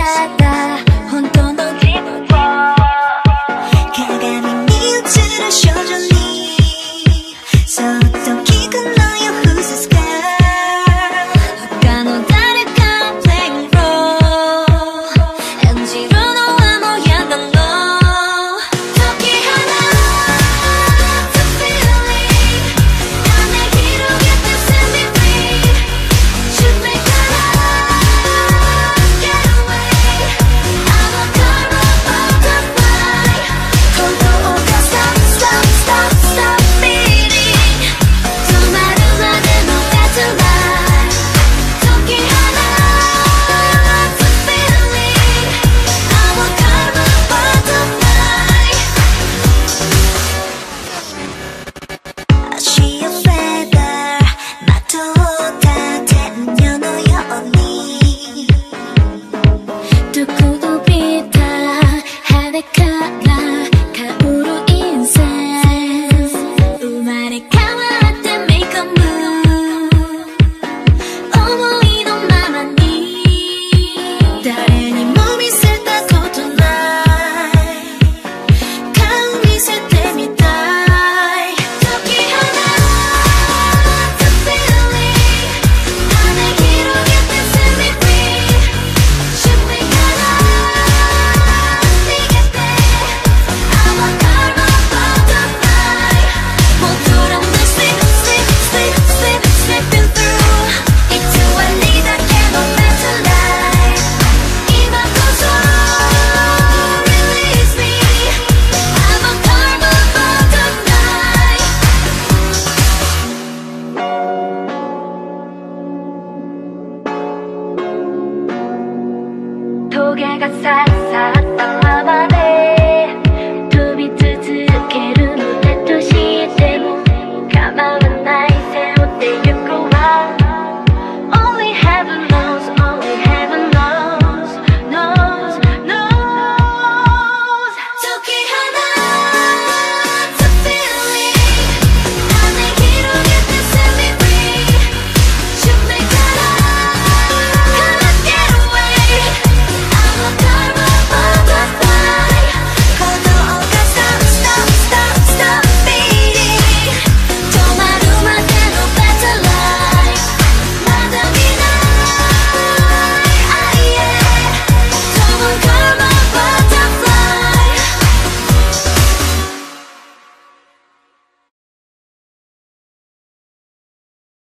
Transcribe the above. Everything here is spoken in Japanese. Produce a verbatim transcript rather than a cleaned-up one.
た本当の自分を鏡に映る少女にそっと聞くのよ Who's this girl 他の誰か playing role 演じるのはもうやだろう解き放つ feeling 羽広げて set me free Shoot me get away I'm a karma butterfly 鼓動が stop stop stop stop beating 止まるまでの better life 解き放つ feeling I'm a karma butterfly 足をフェーダー的を立て天女のようにどこびた羽から香るインセンス生まれ変わって make a move 思いのままに誰にも見せたことない顔見せてみたい解き放つ feeling 羽広げて set me free Shoot meから逃げて I'm a karma butterfly 戻らぬ slip slip slip slip slipping through 偽りだけの better life 今こそ release me I'm a karma butterfly 棘が刺さって